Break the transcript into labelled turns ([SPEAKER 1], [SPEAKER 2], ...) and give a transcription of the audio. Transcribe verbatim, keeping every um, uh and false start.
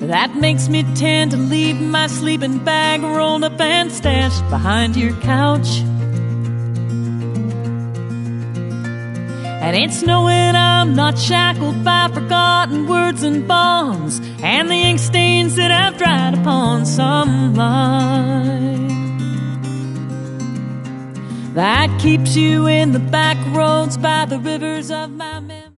[SPEAKER 1] that makes me tend to leave my sleeping bag rolled up and stashed behind your couch. And it's knowing I'm not shackled by forgotten words and bonds, and the ink stains that I've dried upon some line, that keeps you in the back roads by the rivers of my memory.